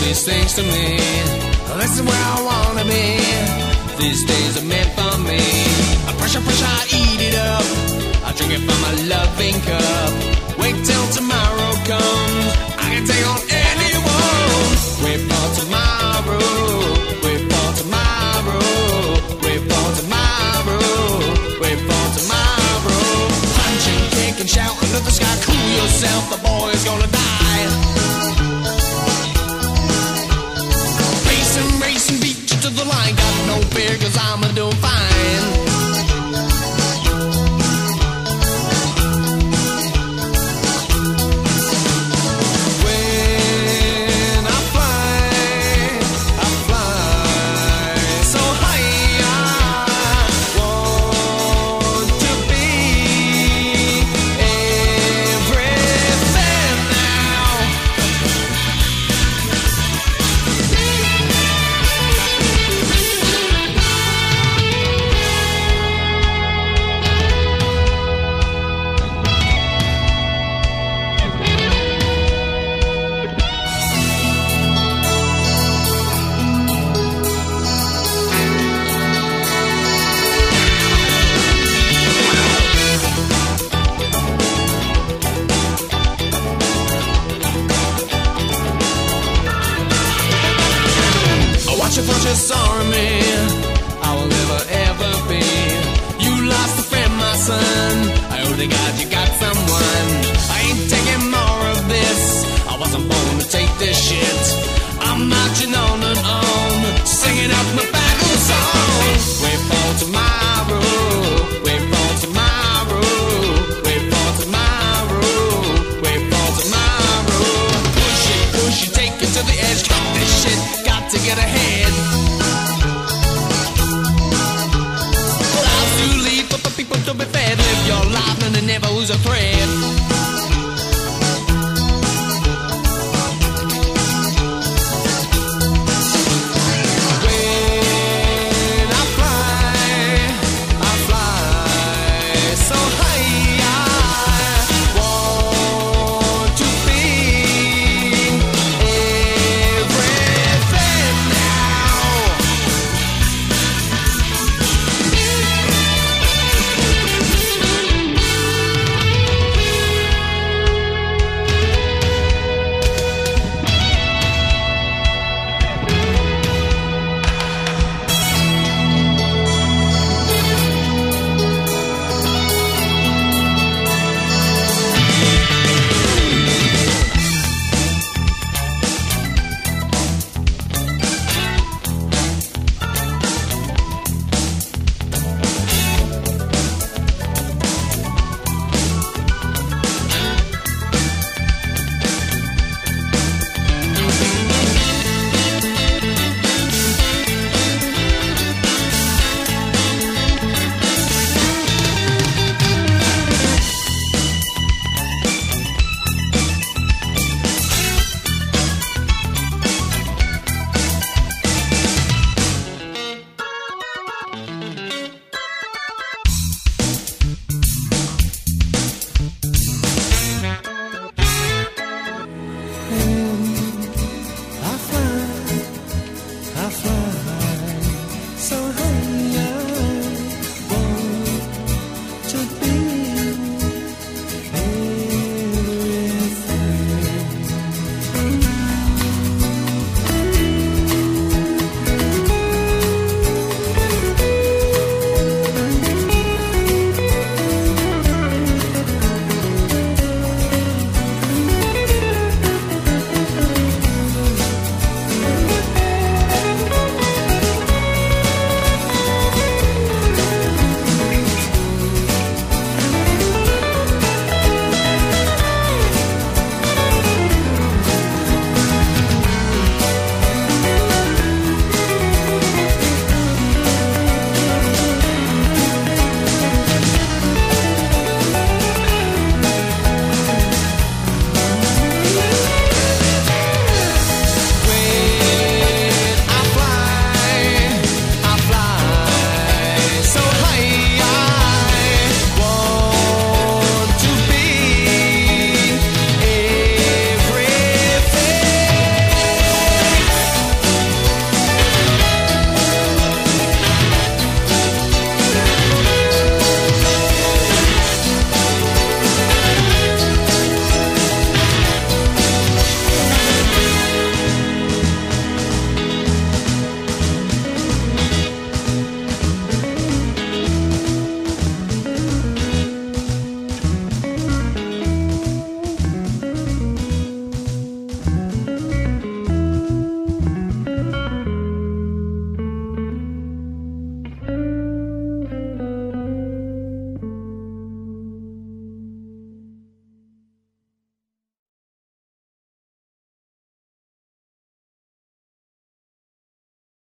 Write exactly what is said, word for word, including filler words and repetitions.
these things to me. This is where I wanna be. These days are meant for me. I pressure, pressure, I eat it up. I drink it from my loving cup. Wait till tomorrow comes. I can take on anyone. Wait for tomorrow. Wait for tomorrow. Wait for tomorrow. Wait for tomorrow. Punch and kick and shout under the sky. Cool yourself, the boy is gonna die. Racing, racing, beat you to the line. Got no fear, cause I'm a doing fine. When I fly, I fly so high. I want to be everything now. Watch your fortune, sorry me. I will never ever be. You lost a friend, my son. I hope to God you got someone.